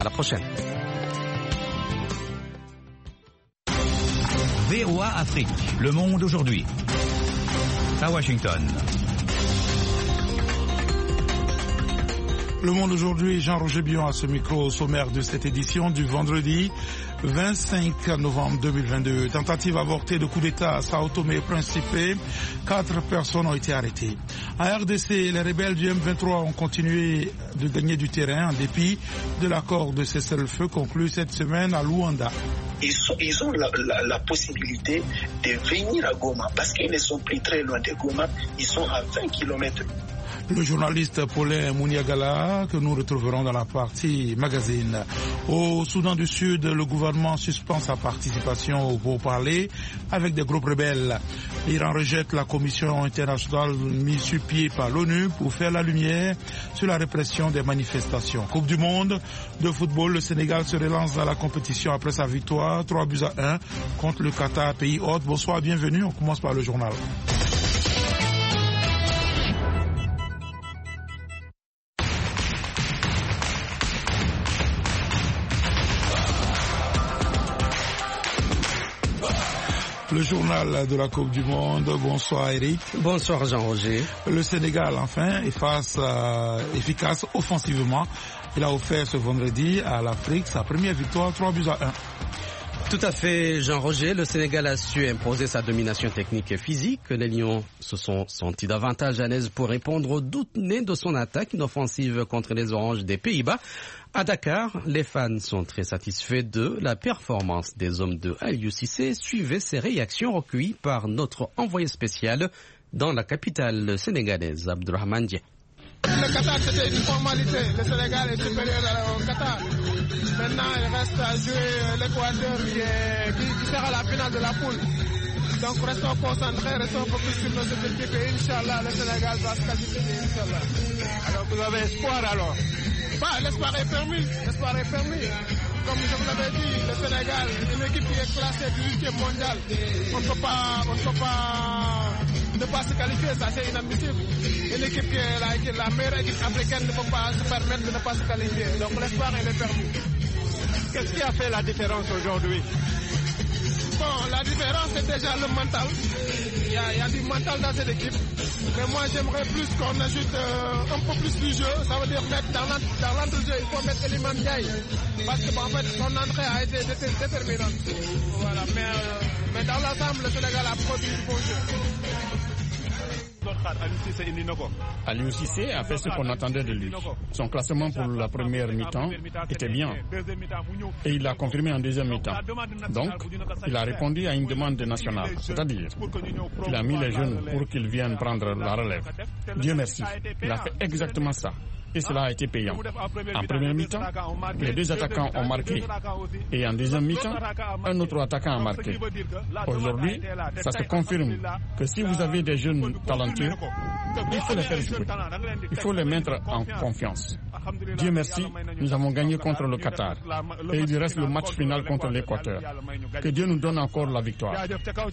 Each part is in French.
À la prochaine. VOA Afrique, le monde aujourd'hui. À Washington. Le monde aujourd'hui, Jean-Roger Bion à ce micro au sommaire de cette édition du vendredi 25 novembre 2022. Tentative avortée de coup d'État à Sao Tomé et Principe. 4 personnes ont été arrêtées. En RDC, les rebelles du M23 ont continué de gagner du terrain en dépit de l'accord de cessez-le-feu conclu cette semaine à Luanda. Ils ont la possibilité de venir à Goma parce qu'ils ne sont plus très loin de Goma. Ils sont à 20 km. Le journaliste Paulin Mouniagala, que nous retrouverons dans la partie magazine. Au Soudan du Sud, le gouvernement suspend sa participation au pourparlers avec des groupes rebelles. L'Iran rejette la commission internationale mise sur pied par l'ONU pour faire la lumière sur la répression des manifestations. Coupe du monde de football, le Sénégal se relance dans la compétition après sa victoire 3-1 contre le Qatar, pays hôte. Bonsoir, bienvenue. On commence par le journal. Le journal de la Coupe du Monde. Bonsoir Eric. Bonsoir Jean-Roger. Le Sénégal enfin efficace offensivement. Il a offert ce vendredi à l'Afrique sa première victoire 3-1. Tout à fait, Jean-Roger. Le Sénégal a su imposer sa domination technique et physique. Les Lions se sont sentis davantage à l'aise pour répondre aux doutes nés de son attaque, une offensive contre les Oranges des Pays-Bas. À Dakar, les fans sont très satisfaits de la performance des hommes de Aliou Cissé. Suivez ces réactions recueillies par notre envoyé spécial dans la capitale sénégalaise, Abdourahmane Dieng. Le Qatar, c'était une formalité. Le Sénégal est supérieur au Qatar. Maintenant, il reste à jouer l'Équateur qui sera la finale de la poule. Donc, restons concentrés, restons focus sur nos objectifs et Inch'Allah, le Sénégal va se qualifier, Inch'Allah. Alors, vous avez espoir alors? L'espoir est permis. L'espoir est permis. Comme je vous l'avais dit, le Sénégal, une équipe qui est classée du 8e mondial. On ne peut pas ne pas se qualifier, ça c'est inadmissible. Une équipe qui est la meilleure équipe africaine ne peut pas se permettre de ne pas se qualifier. Donc l'espoir il est permis. Qu'est-ce qui a fait la différence aujourd'hui? Bon, la différence c'est déjà le mental. Il y a du mental dans cette équipe. Mais moi j'aimerais plus qu'on ajoute un peu plus du jeu. Ça veut dire mettre dans l'entrejeu, il faut mettre Eliman Ndiaye. Parce que en fait son entrée a été déterminante. Voilà, mais dans l'ensemble le Sénégal a produit du bon jeu. Aliou Cissé a fait ce qu'on attendait de lui. Son classement pour la première mi-temps était bien et il l'a confirmé en deuxième mi-temps. Donc, il a répondu à une demande nationale, c'est-à-dire qu'il a mis les jeunes pour qu'ils viennent prendre la relève. Dieu merci, il a fait exactement ça. Et cela a été payant. En première mi-temps, les 2 attaquants ont marqué. Et en deuxième mi-temps, un autre attaquant a marqué. Aujourd'hui, ça se confirme que si vous avez des jeunes talentueux, il faut les faire jouer. Il faut les mettre en confiance. Dieu merci, nous avons gagné contre le Qatar. Et il reste le match final contre l'Équateur. Que Dieu nous donne encore la victoire.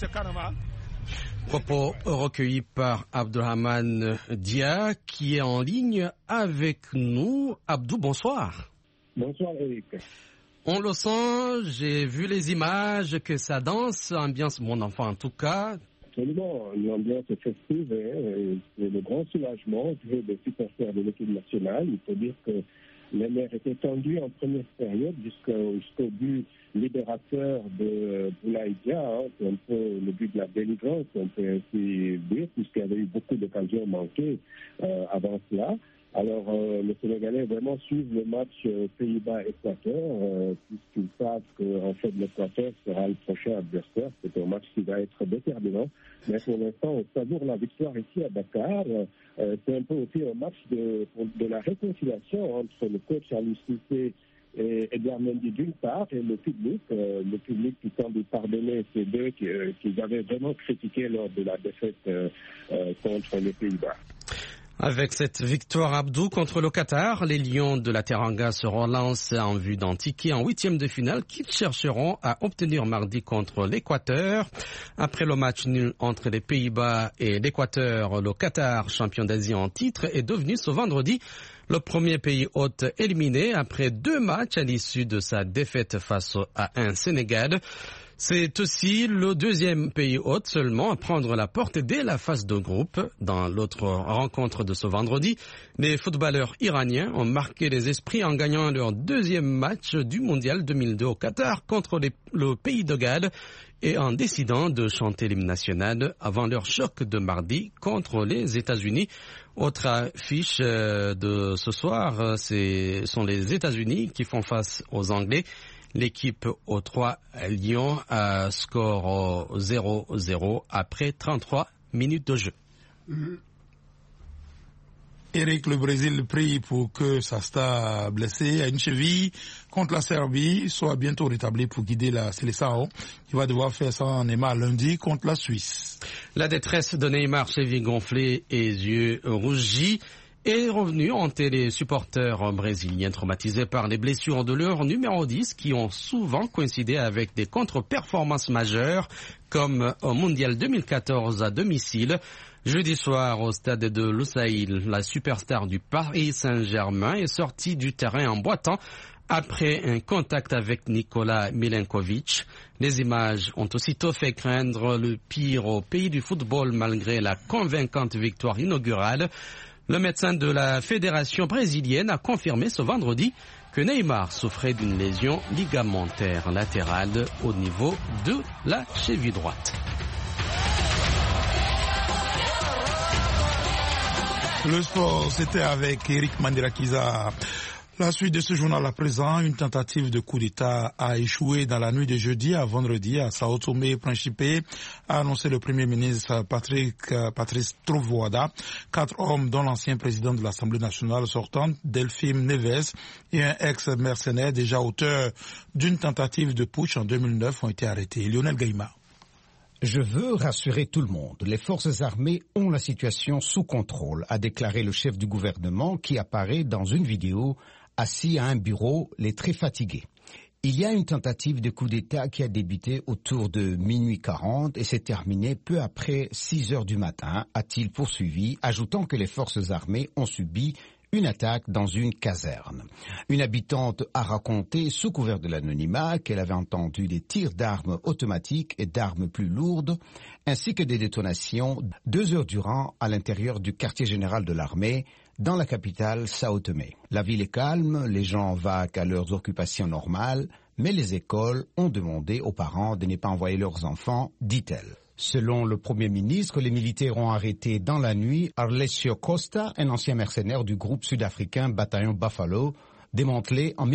Propos recueillis par Abdourahmane Dia qui est en ligne avec nous. Abdou, bonsoir. Bonsoir Eric. On le sent, j'ai vu les images, que ça danse, ambiance, mon enfant en tout cas. Absolument, l'ambiance est festive et le grand soulagement des supporters de l'équipe nationale. Il faut dire que les nerfs étaient tendus en première période jusqu'au but libérateur de Boulaye Dia, c'est un peu le but de la délivrance, on peut ainsi dire, puisqu'il y avait eu beaucoup d'occasions manquées avant cela. Alors, les Sénégalais vraiment suivent le match Pays-Bas-Équateur, puisqu'ils savent qu'en fait, l'Équateur sera le prochain adversaire. C'est un match qui va être déterminant. Mais pour l'instant, on savoure la victoire ici à Dakar. C'est un peu aussi un match de la réconciliation entre le coach Aliou Cissé et Edouard Mendy d'une part, et le public qui semble pardonner ces deux qu'ils avaient vraiment critiqué lors de la défaite contre les Pays-Bas. Avec cette victoire Abdou contre le Qatar, les Lions de la Teranga se relancent en vue d'un ticket en 8e de finale qu'ils chercheront à obtenir mardi contre l'Équateur. Après le match nul entre les Pays-Bas et l'Équateur, le Qatar, champion d'Asie en titre, est devenu ce vendredi Le premier pays hôte éliminé après 2 matchs à l'issue de sa défaite face à un Sénégal. C'est aussi le deuxième pays hôte seulement à prendre la porte dès la phase de groupe. Dans l'autre rencontre de ce vendredi, les footballeurs iraniens ont marqué les esprits en gagnant leur deuxième match du Mondial 2002 au Qatar contre le pays de Galles et en décidant de chanter l'hymne national avant leur choc de mardi contre les États-Unis. Autre affiche de ce soir, ce sont les États-Unis qui font face aux Anglais. L'équipe aux 3 Lions score 0-0 après 33 minutes de jeu. Eric, le Brésil prie pour que sa star blessée à une cheville contre la Serbie soit bientôt rétablie pour guider la Seleção, qui va devoir faire ça Neymar lundi contre la Suisse. La détresse de Neymar, cheville gonflée et yeux rougis, est revenue hanter les supporters brésiliens traumatisés par les blessures de leur numéro 10 qui ont souvent coïncidé avec des contre-performances majeures comme au Mondial 2014 à domicile. Jeudi soir, au stade de Lusail, la superstar du Paris Saint-Germain est sortie du terrain en boitant après un contact avec Nikola Milenkovic. Les images ont aussitôt fait craindre le pire au pays du football malgré la convaincante victoire inaugurale. Le médecin de la fédération brésilienne a confirmé ce vendredi que Neymar souffrait d'une lésion ligamentaire latérale au niveau de la cheville droite. Le sport, c'était avec Eric Mandirakiza. La suite de ce journal à présent, une tentative de coup d'État a échoué dans la nuit de jeudi à vendredi à Sao Tomé et Principe, a annoncé le Premier ministre Patrice Trovoada. 4 hommes, dont l'ancien président de l'Assemblée nationale sortante, Delphine Neves, et un ex-mercenaire déjà auteur d'une tentative de putsch en 2009 ont été arrêtés. Lionel Gaïma. Je veux rassurer tout le monde. Les forces armées ont la situation sous contrôle, a déclaré le chef du gouvernement qui apparaît dans une vidéo assis à un bureau, les très fatigués. Il y a une tentative de coup d'État qui a débuté autour de minuit 40 et s'est terminée peu après 6 heures du matin, a-t-il poursuivi, ajoutant que les forces armées ont subi une attaque dans une caserne. Une habitante a raconté, sous couvert de l'anonymat, qu'elle avait entendu des tirs d'armes automatiques et d'armes plus lourdes, ainsi que des détonations 2 heures durant à l'intérieur du quartier général de l'armée, dans la capitale Sao Tomé. La ville est calme, les gens vaquent à leurs occupations normales, mais les écoles ont demandé aux parents de ne pas envoyer leurs enfants, dit-elle. Selon le Premier ministre, les militaires ont arrêté dans la nuit Arlesio Costa, un ancien mercenaire du groupe sud-africain Bataillon Buffalo, démantelé en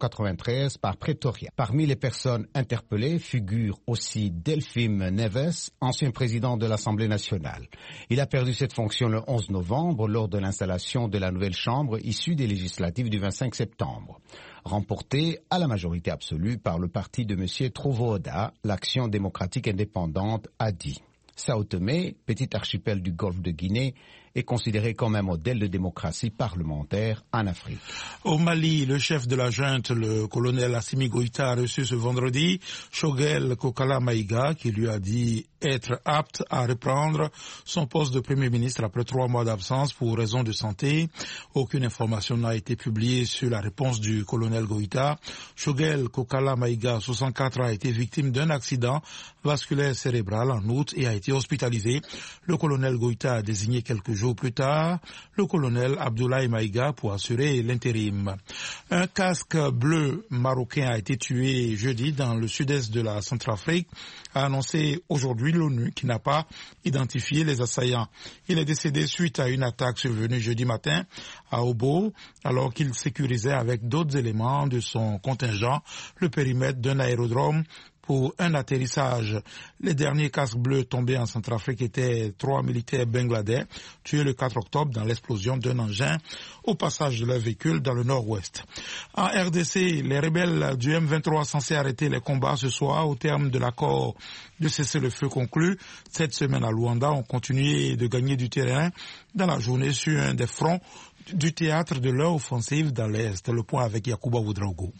1993 par Pretoria. Parmi les personnes interpellées figure aussi Delphine Neves, ancien président de l'Assemblée nationale. Il a perdu cette fonction le 11 novembre lors de l'installation de la nouvelle chambre issue des législatives du 25 septembre. Remportée à la majorité absolue par le parti de M. Trovoada, l'Action démocratique indépendante a dit. Sao Tomé, petit archipel du golfe de Guinée, est considéré comme un modèle de démocratie parlementaire en Afrique. Au Mali, le chef de la junte, le colonel Assimi Goïta, a reçu ce vendredi Choguel Kokala Maïga, qui lui a dit être apte à reprendre son poste de Premier ministre après 3 mois d'absence pour raison de santé. Aucune information n'a été publiée sur la réponse du colonel Goïta. Choguel Kokala Maïga, 64 ans, a été victime d'un accident vasculaire cérébral en août et a été hospitalisé. Le colonel Goïta a désigné quelques jours plus tard le colonel Abdoulaye Maïga pour assurer l'intérim. Un casque bleu marocain a été tué jeudi dans le sud-est de la Centrafrique, a annoncé aujourd'hui l'ONU qui n'a pas identifié les assaillants. Il est décédé suite à une attaque survenue jeudi matin à Obo, alors qu'il sécurisait avec d'autres éléments de son contingent le périmètre d'un aérodrome pour un atterrissage. Les derniers casques bleus tombés en Centrafrique étaient 3 militaires bangladais tués le 4 octobre dans l'explosion d'un engin au passage de leur véhicule dans le nord-ouest. En RDC, les rebelles du M23 censés arrêter les combats ce soir au terme de l'accord de cessez-le-feu conclu cette semaine à Luanda ont continué de gagner du terrain dans la journée sur un des fronts du théâtre de leur offensive dans l'Est. Le point avec Yacouba Ouedraogo.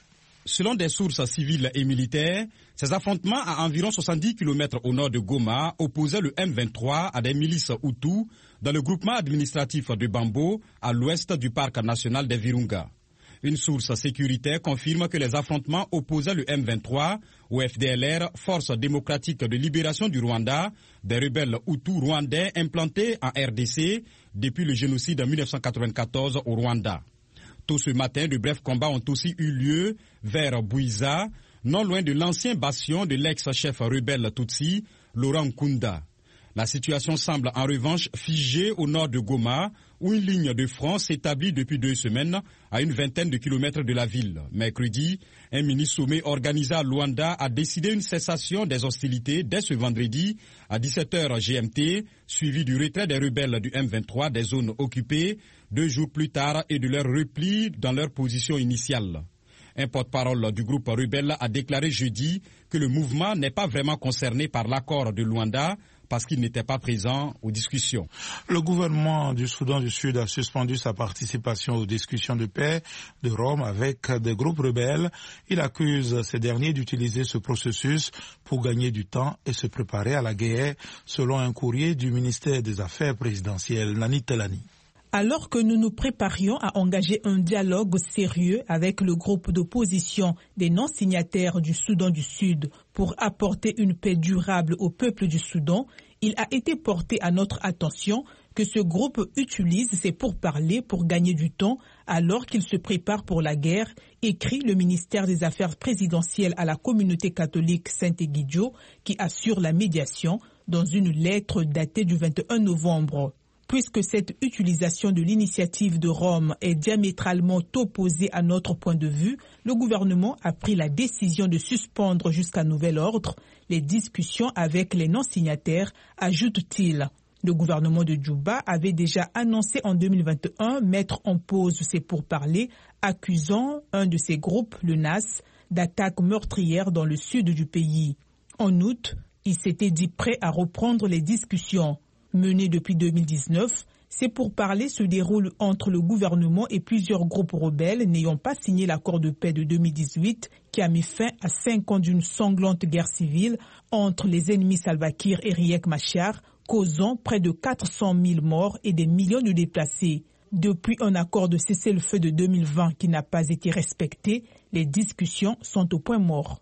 Selon des sources civiles et militaires, ces affrontements à environ 70 km au nord de Goma opposaient le M23 à des milices Hutus dans le groupement administratif de Bambo à l'ouest du parc national des Virunga. Une source sécuritaire confirme que les affrontements opposaient le M23 au FDLR, Force démocratique de libération du Rwanda, des rebelles Hutus rwandais implantés en RDC depuis le génocide en 1994 au Rwanda. Tôt ce matin, de brefs combats ont aussi eu lieu vers Bouiza, non loin de l'ancien bastion de l'ex-chef rebelle Tutsi, Laurent Nkunda. La situation semble en revanche figée au nord de Goma, où une ligne de front s'établit depuis 2 semaines à une vingtaine de kilomètres de la ville. Mercredi, un mini-sommet organisé à Luanda a décidé une cessation des hostilités dès ce vendredi à 17h GMT, suivi du retrait des rebelles du M23 des zones occupées 2 jours plus tard et de leur repli dans leur position initiale. Un porte-parole du groupe rebelle a déclaré jeudi que le mouvement n'est pas vraiment concerné par l'accord de Luanda parce qu'il n'était pas présent aux discussions. Le gouvernement du Soudan du Sud a suspendu sa participation aux discussions de paix de Rome avec des groupes rebelles. Il accuse ces derniers d'utiliser ce processus pour gagner du temps et se préparer à la guerre, selon un courrier du ministère des Affaires présidentielles, Nani Telani. Alors que nous nous préparions à engager un dialogue sérieux avec le groupe d'opposition des non-signataires du Soudan du Sud pour apporter une paix durable au peuple du Soudan, il a été porté à notre attention que ce groupe utilise ses pourparlers pour gagner du temps alors qu'il se prépare pour la guerre, écrit le ministère des Affaires présidentielles à la communauté catholique Saint-Egidio qui assure la médiation dans une lettre datée du 21 novembre. Puisque cette utilisation de l'initiative de Rome est diamétralement opposée à notre point de vue, le gouvernement a pris la décision de suspendre jusqu'à nouvel ordre les discussions avec les non-signataires, ajoute-t-il. Le gouvernement de Djouba avait déjà annoncé en 2021 mettre en pause ses pourparlers, accusant un de ses groupes, le NAS, d'attaques meurtrières dans le sud du pays. En août, il s'était dit prêt à reprendre les discussions. Menées depuis 2019, ces pourparlers se déroulent entre le gouvernement et plusieurs groupes rebelles n'ayant pas signé l'accord de paix de 2018 qui a mis fin à 5 ans d'une sanglante guerre civile entre les ennemis Salva Kiir et Riek Machar, causant près de 400 000 morts et des millions de déplacés. Depuis un accord de cessez-le-feu de 2020 qui n'a pas été respecté, les discussions sont au point mort.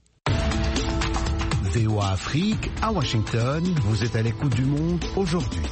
VOA Afrique, à Washington, vous êtes à l'écoute du monde aujourd'hui.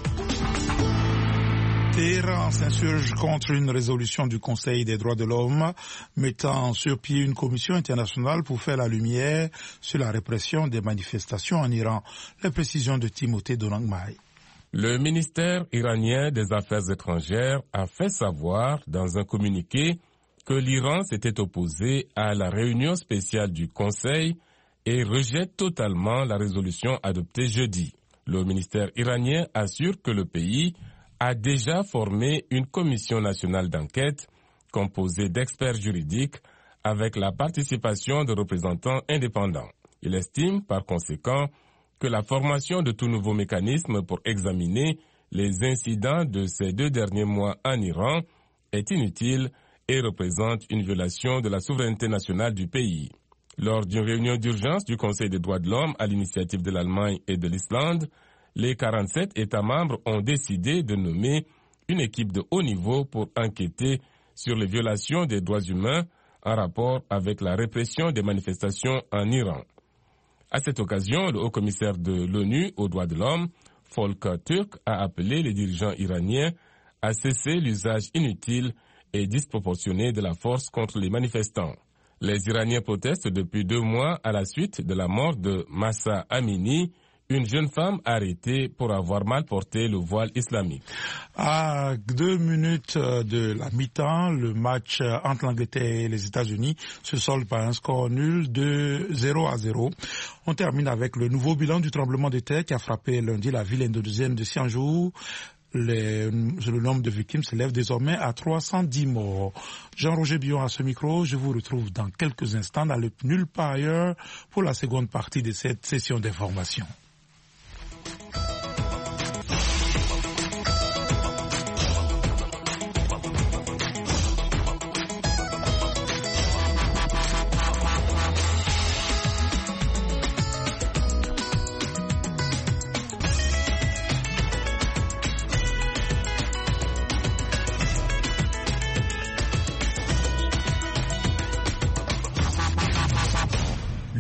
Téhéran s'insurge contre une résolution du Conseil des droits de l'homme mettant sur pied une commission internationale pour faire la lumière sur la répression des manifestations en Iran. Les précisions de Timothée Donangmai. Le ministère iranien des Affaires étrangères a fait savoir dans un communiqué que l'Iran s'était opposé à la réunion spéciale du Conseil et rejette totalement la résolution adoptée jeudi. Le ministère iranien assure que le pays a déjà formé une commission nationale d'enquête composée d'experts juridiques avec la participation de représentants indépendants. Il estime par conséquent que la formation de tout nouveau mécanisme pour examiner les incidents de ces 2 derniers mois en Iran est inutile et représente une violation de la souveraineté nationale du pays. Lors d'une réunion d'urgence du Conseil des droits de l'homme à l'initiative de l'Allemagne et de l'Islande, les 47 États membres ont décidé de nommer une équipe de haut niveau pour enquêter sur les violations des droits humains en rapport avec la répression des manifestations en Iran. À cette occasion, le haut-commissaire de l'ONU aux droits de l'homme, Volker Türk, a appelé les dirigeants iraniens à cesser l'usage inutile et disproportionné de la force contre les manifestants. Les Iraniens protestent depuis 2 mois à la suite de la mort de Mahsa Amini, une jeune femme arrêtée pour avoir mal porté le voile islamique. À 2 minutes de la mi-temps, le match entre l'Angleterre et les États-Unis se solde par un score nul de 0-0. On termine avec le nouveau bilan du tremblement de terre qui a frappé lundi la ville indonésienne de Cianjur. Le nombre de victimes s'élève désormais à 310 morts. Jean-Roger Billon à ce micro. Je vous retrouve dans quelques instants dans le Nulle part ailleurs pour la seconde partie de cette session d'information.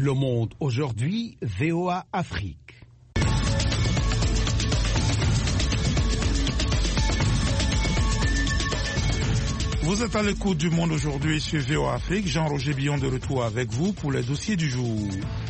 Le Monde aujourd'hui, VOA Afrique. Vous êtes à l'écoute du Monde aujourd'hui sur VOA Afrique. Jean-Roger Billon de retour avec vous pour les dossiers du jour.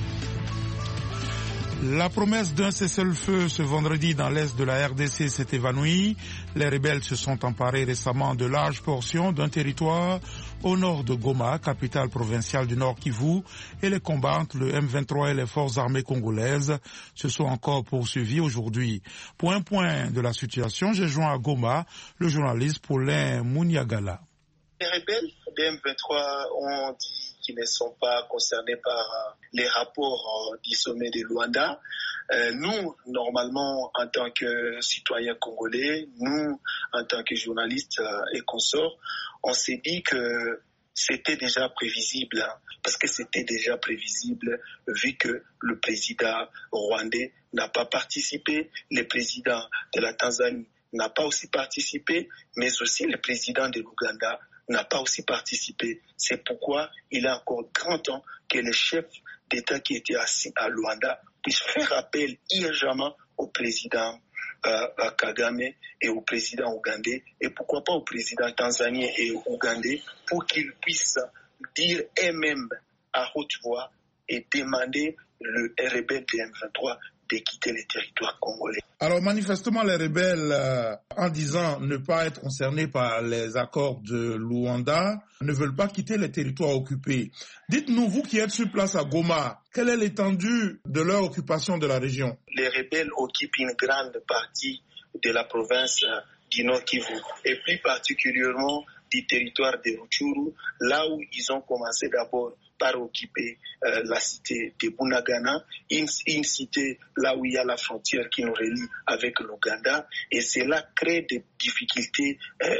La promesse d'un cessez-le-feu ce vendredi dans l'est de la RDC s'est évanouie. Les rebelles se sont emparés récemment de larges portions d'un territoire au nord de Goma, capitale provinciale du Nord Kivu, et les combats entre le M23 et les forces armées congolaises se sont encore poursuivis aujourd'hui. Pour un point de la situation, j'ai joint à Goma le journaliste Paulin Mouniagala. Les rebelles des M23 ont dit qu'ils ne sont pas concernés par les rapports du sommet de Luanda. Nous, normalement, en tant que citoyens congolais, nous, en tant que journalistes et consorts, on s'est dit que c'était déjà prévisible, parce que c'était déjà prévisible vu que le président rwandais n'a pas participé, le président de la Tanzanie n'a pas aussi participé, mais aussi le président de l'Ouganda n'a pas aussi participé. C'est pourquoi il est encore grand temps que les chefs d'État qui étaient assis à Luanda puissent faire appel urgemment au président Kagame et au président ougandais, et pourquoi pas au président tanzanien et ougandais, pour qu'ils puissent dire eux-mêmes à haute voix et demander le rebelle de M23 de quitter les territoires congolais. Alors manifestement, les rebelles, en disant ne pas être concernés par les accords de Luanda, ne veulent pas quitter les territoires occupés. Dites-nous, vous qui êtes sur place à Goma, quelle est l'étendue de leur occupation de la région? Les rebelles occupent une grande partie de la province du Nord Kivu, et plus particulièrement du territoire de Rutshuru, là où ils ont commencé d'abord par occuper la cité de Bunagana, une cité là où il y a la frontière qui nous relie avec l'Ouganda, et cela crée des difficultés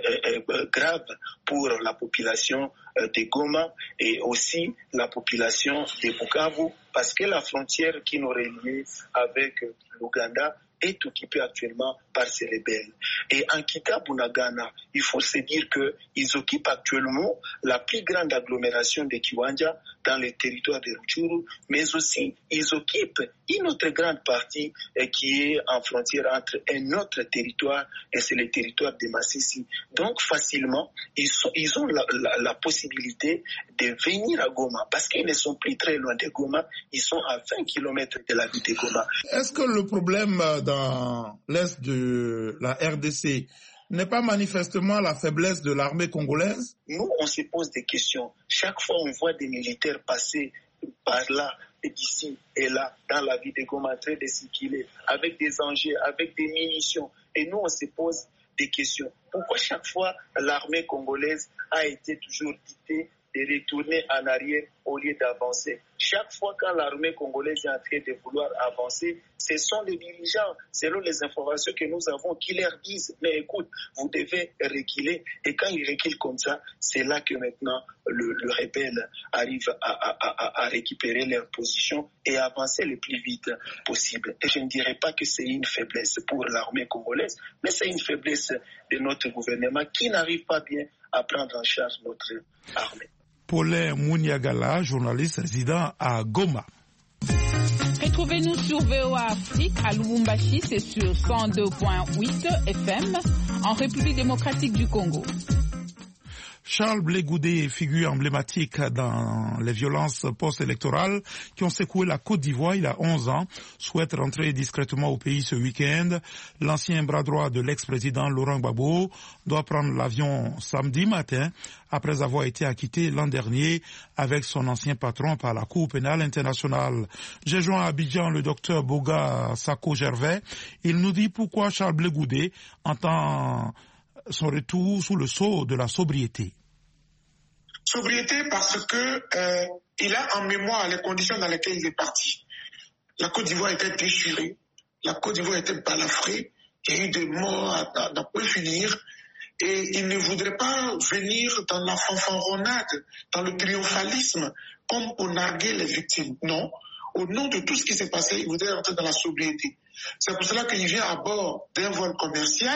graves pour la population de Goma et aussi la population de Bukavu, parce que la frontière qui nous relie avec l'Ouganda est occupée actuellement par ces rebelles. Et en quittant Bunagana, il faut se dire qu'ils occupent actuellement la plus grande agglomération de Kiwanja dans le territoire de Rutshuru, mais aussi ils occupent une autre grande partie qui est en frontière entre un autre territoire, et c'est le territoire de Masisi. Donc facilement, ils ont la possibilité de venir à Goma, parce qu'ils ne sont plus très loin de Goma, ils sont à 20 km de la ville de Goma. Est-ce que le problème dans l'est de la RDC n'est pas manifestement la faiblesse de l'armée congolaise? Nous, on se pose des questions. Chaque fois, on voit des militaires passer par là, et d'ici et là, dans la ville de Goma, en train de circuler, avec des engins, avec des munitions. Et nous, on se pose des questions. Pourquoi chaque fois l'armée congolaise a été toujours dictée de retourner en arrière au lieu d'avancer? Chaque fois quand l'armée congolaise est en train de vouloir avancer, ce sont les dirigeants, selon les informations que nous avons, qui leur disent « Mais écoute, vous devez reculer ». Et quand ils reculent comme ça, c'est là que maintenant le rebelle arrive à récupérer leur position et avancer le plus vite possible. Et je ne dirais pas que c'est une faiblesse pour l'armée congolaise, mais c'est une faiblesse de notre gouvernement qui n'arrive pas bien à prendre en charge notre armée. Paulin Mouniagala, journaliste résident à Goma. Retrouvez-nous sur VOA Afrique à Lubumbashi, c'est sur 102.8 FM en République démocratique du Congo. Charles Blé Goudé, figure emblématique dans les violences post-électorales qui ont secoué la Côte d'Ivoire il y a 11 ans, souhaite rentrer discrètement au pays ce week-end. L'ancien bras droit de l'ex-président Laurent Gbagbo doit prendre l'avion samedi matin après avoir été acquitté l'an dernier avec son ancien patron par la Cour pénale internationale. J'ai joint à Abidjan le docteur Boga Sako-Gervais. Il nous dit pourquoi Charles Blé Goudé entend son retour sous le sceau de la sobriété. Sobriété parce que il a en mémoire les conditions dans lesquelles il est parti. La Côte d'Ivoire était déchirée, la Côte d'Ivoire était balafrée, il y a eu des morts à n'en plus finir, et il ne voudrait pas venir dans la fanfaronnade, dans le triomphalisme, comme pour narguer les victimes. Non, au nom de tout ce qui s'est passé, il voudrait rentrer dans la sobriété. C'est pour cela qu'il vient à bord d'un vol commercial.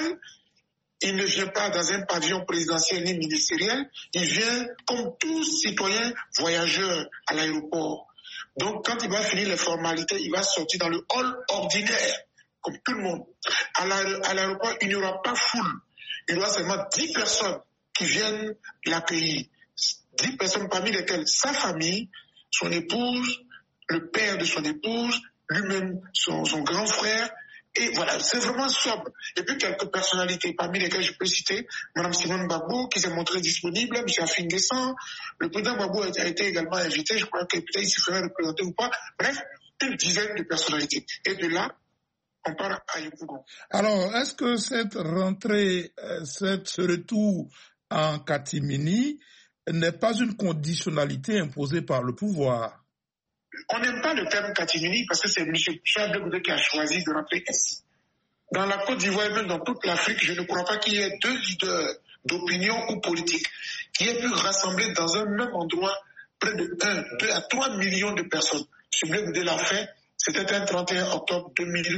Il ne vient pas dans un pavillon présidentiel ni ministériel, il vient comme tout citoyen voyageur à l'aéroport. Donc, quand il va finir les formalités, il va sortir dans le hall ordinaire, comme tout le monde. À l'aéroport, il n'y aura pas foule. Il y aura seulement 10 personnes qui viennent l'accueillir. 10 personnes parmi lesquelles sa famille, son épouse, le père de son épouse, lui-même, son grand frère. Et voilà, c'est vraiment sobre. Et puis quelques personnalités, parmi lesquelles je peux citer Mme Simone Gbagbo, qui s'est montrée disponible, M. Afin Guessan. Le président Gbagbo a été également invité, je crois que peut-être il se ferait représenter ou pas. Bref, une dizaine de personnalités. Et de là, on part à Yopougon. Alors, est-ce que cette rentrée, ce retour en catimini n'est pas une conditionnalité imposée par le pouvoir? On n'aime pas le terme catimini parce que c'est M. Charles Blé Goudé qui a choisi de rentrer ici. Dans la Côte d'Ivoire et même dans toute l'Afrique, je ne crois pas qu'il y ait 2 leaders d'opinion ou politique qui aient pu rassembler dans un même endroit près de 2 à 3 millions de personnes. M. Blé Goudé l'a fait, c'était un 31 octobre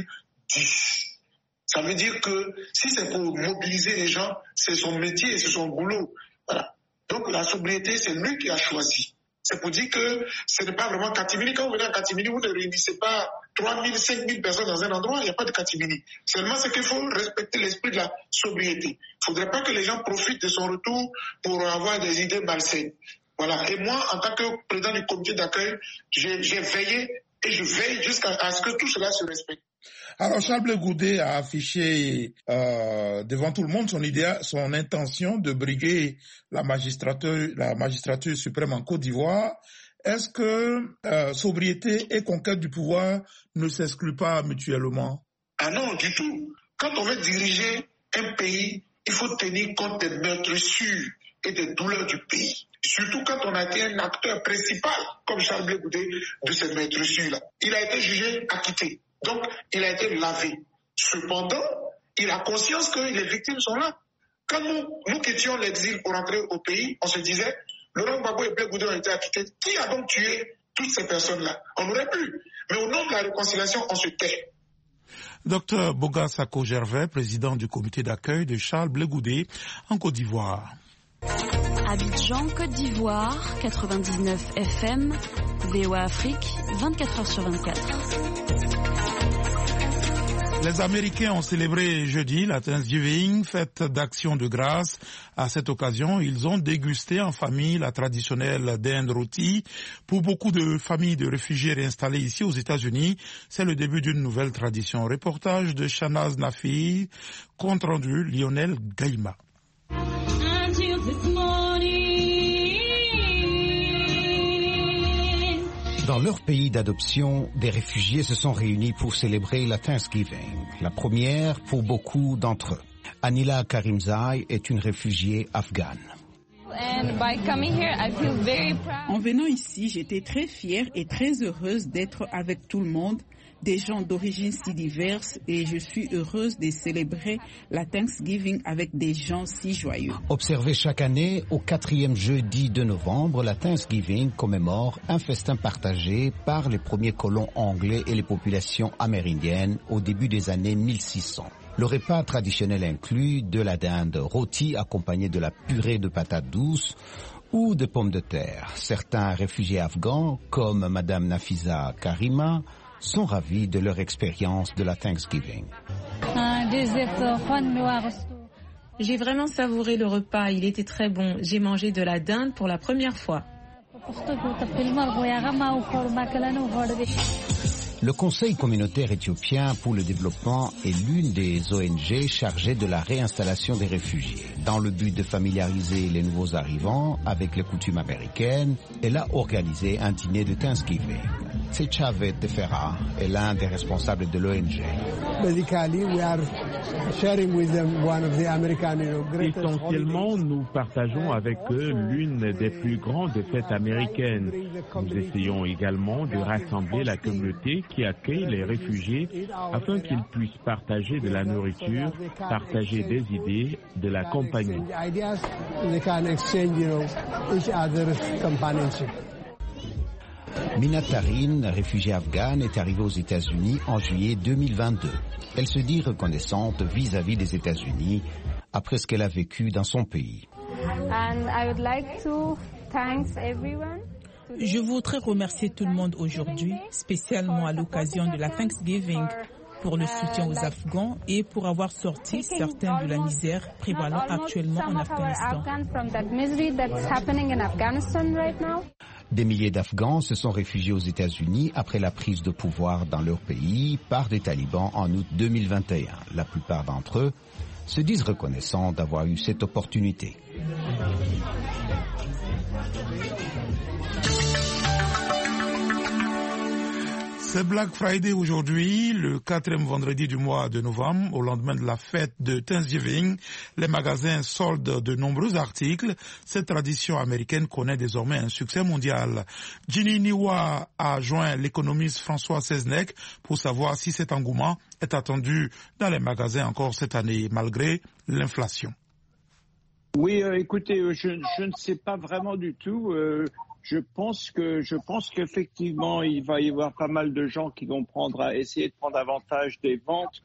2010. Ça veut dire que si c'est pour mobiliser les gens, c'est son métier et c'est son boulot. Voilà. Donc la sobriété, c'est lui qui a choisi. C'est pour dire que ce n'est pas vraiment catimini. Quand vous venez à catimini, vous ne réunissez pas 3 000, 5 000 personnes dans un endroit, il n'y a pas de catimini. Seulement, c'est qu'il faut respecter l'esprit de la sobriété. Il ne faudrait pas que les gens profitent de son retour pour avoir des idées malsaines. Voilà. Et moi, en tant que président du comité d'accueil, j'ai veillé et je veille jusqu'à ce que tout cela se respecte. Alors, Charles Blé Goudé a affiché devant tout le monde son intention de briguer la magistrature suprême en Côte d'Ivoire. Est-ce que sobriété et conquête du pouvoir ne s'excluent pas mutuellement? Ah non, du tout. Quand on veut diriger un pays, il faut tenir compte des meurtrissures et des douleurs du pays. Surtout quand on a été un acteur principal, comme Charles Blé Goudé, de ces meurtrissures-là. Il a été jugé, acquitté. Donc, il a été lavé. Cependant, il a conscience que les victimes sont là. Quand nous quittions l'exil pour rentrer au pays, on se disait, Laurent Gbagbo et Blé Goudé ont été acquittés. Qui a donc tué toutes ces personnes-là? On aurait pu. Mais au nom de la réconciliation, on se tait. Dr Boga Sako Gervais, président du comité d'accueil de Charles Blé Goudé en Côte d'Ivoire. Abidjan, Côte d'Ivoire, 99 FM, VOA Afrique, 24h sur 24. Les Américains ont célébré jeudi la Thanksgiving, fête d'action de grâce. À cette occasion, ils ont dégusté en famille la traditionnelle dinde rôtie. Pour beaucoup de familles de réfugiés réinstallés ici aux États-Unis, c'est le début d'une nouvelle tradition. Reportage de Shanaz Nafi, compte rendu Lionel Gaïma. Dans leur pays d'adoption, des réfugiés se sont réunis pour célébrer la Thanksgiving, la première pour beaucoup d'entre eux. Anila Karimzai est une réfugiée afghane. En venant ici, j'étais très fière et très heureuse d'être avec tout le monde, des gens d'origine si diverses, et je suis heureuse de célébrer la Thanksgiving avec des gens si joyeux. Observée chaque année, au 4e jeudi de novembre, la Thanksgiving commémore un festin partagé par les premiers colons anglais et les populations amérindiennes au début des années 1600. Le repas traditionnel inclut de la dinde rôtie accompagnée de la purée de patates douces ou de pommes de terre. Certains réfugiés afghans, comme Madame Nafisa Karima, sont ravis de leur expérience de la Thanksgiving. J'ai vraiment savouré le repas, il était très bon. J'ai mangé de la dinde pour la première fois. Le Conseil communautaire éthiopien pour le développement est l'une des ONG chargées de la réinstallation des réfugiés. Dans le but de familiariser les nouveaux arrivants avec les coutumes américaines, elle a organisé un dîner de Thanksgiving. Sechavet Tefera est l'un des responsables de l'ONG. Essentiellement, nous partageons avec eux l'une des plus grandes fêtes américaines. Nous essayons également de rassembler la communauté qui accueille les réfugiés afin qu'ils puissent partager de la nourriture, partager des idées, de la compagnie. Mina Tarin, réfugiée afghane, est arrivée aux États-Unis en juillet 2022. Elle se dit reconnaissante vis-à-vis des États-Unis après ce qu'elle a vécu dans son pays. Je voudrais remercier tout le monde aujourd'hui, spécialement à l'occasion de la Thanksgiving, pour le soutien aux Afghans et pour avoir sorti certains de la misère prévalant actuellement en Afghanistan. Des milliers d'Afghans se sont réfugiés aux États-Unis après la prise de pouvoir dans leur pays par des talibans en août 2021. La plupart d'entre eux se disent reconnaissants d'avoir eu cette opportunité. C'est Black Friday aujourd'hui, le 4e vendredi du mois de novembre, au lendemain de la fête de Thanksgiving. Les magasins soldent de nombreux articles. Cette tradition américaine connaît désormais un succès mondial. Ginny Niwa a joint l'économiste François Seznec pour savoir si cet engouement est attendu dans les magasins encore cette année, malgré l'inflation. Oui, écoutez, je ne sais pas vraiment du tout. Je pense qu'effectivement, il va y avoir pas mal de gens qui vont essayer de prendre avantage des ventes,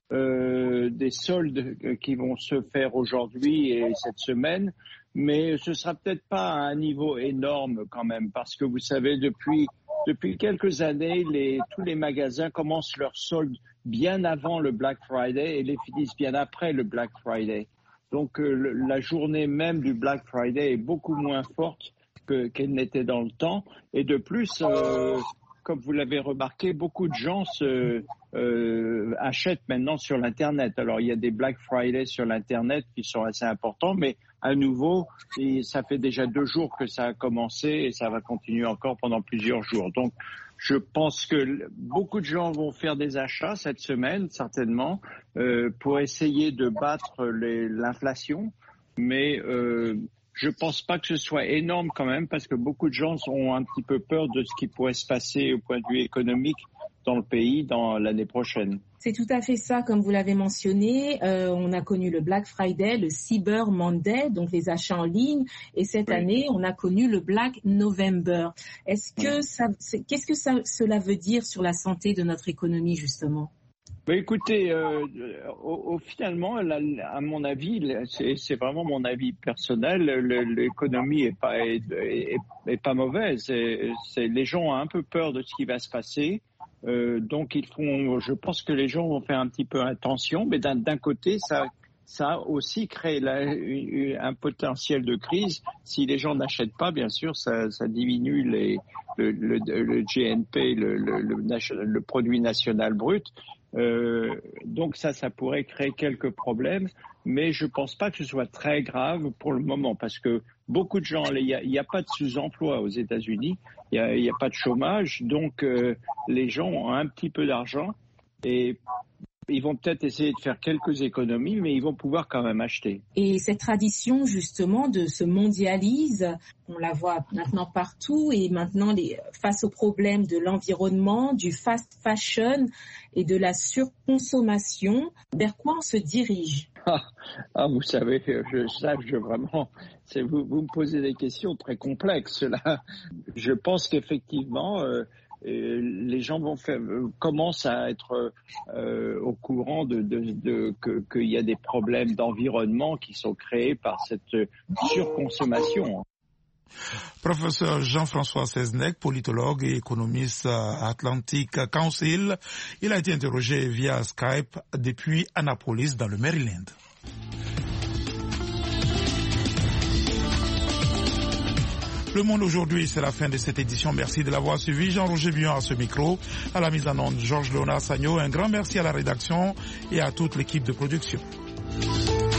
des soldes qui vont se faire aujourd'hui et cette semaine. Mais ce sera peut-être pas à un niveau énorme quand même, parce que vous savez, depuis quelques années, tous les magasins commencent leurs soldes bien avant le Black Friday et les finissent bien après le Black Friday. Donc la journée même du Black Friday est beaucoup moins forte qu'elle n'était dans le temps. Et de plus, comme vous l'avez remarqué, beaucoup de gens achètent maintenant sur l'Internet. Alors, il y a des Black Friday sur l'Internet qui sont assez importants, mais à nouveau, ça fait déjà 2 jours que ça a commencé et ça va continuer encore pendant plusieurs jours. Donc, je pense que beaucoup de gens vont faire des achats cette semaine, certainement, pour essayer de battre l'inflation, mais je pense pas que ce soit énorme quand même, parce que beaucoup de gens ont un petit peu peur de ce qui pourrait se passer au point de vue économique dans le pays dans l'année prochaine. C'est tout à fait ça, comme vous l'avez mentionné. On a connu le Black Friday, le Cyber Monday, donc les achats en ligne, et cette année, on a connu le Black November. Qu'est-ce que cela veut dire sur la santé de notre économie, justement? Écoutez, finalement, à mon avis, c'est vraiment mon avis personnel, l'économie est pas mauvaise. Les gens ont un peu peur de ce qui va se passer. Donc je pense que les gens vont faire un petit peu attention, mais d'un côté, ça a aussi créé un potentiel de crise. Si les gens n'achètent pas, bien sûr, ça diminue le GNP, le produit national brut. Donc ça pourrait créer quelques problèmes, mais je pense pas que ce soit très grave pour le moment, parce que beaucoup de gens, il y a pas de sous-emploi aux États-Unis, il y a pas de chômage, donc les gens ont un petit peu d'argent et ils vont peut-être essayer de faire quelques économies, mais ils vont pouvoir quand même acheter. Et cette tradition, justement, se mondialise. On la voit maintenant partout. Et maintenant, face aux problèmes de l'environnement, du fast fashion et de la surconsommation, vers quoi on se dirige? Vous savez, vraiment, vous me posez des questions très complexes, là. Je pense qu'effectivement, les gens commencent à être au courant qu'il y a des problèmes d'environnement qui sont créés par cette surconsommation. Professeur Jean-François Seznec, politologue et économiste à Atlantic Council, il a été interrogé via Skype depuis Annapolis dans le Maryland. Le Monde aujourd'hui, c'est la fin de cette édition. Merci de l'avoir suivi. Jean-Roger Billon à ce micro, à la mise en onde Georges Léonard Sagno. Un grand merci à la rédaction et à toute l'équipe de production.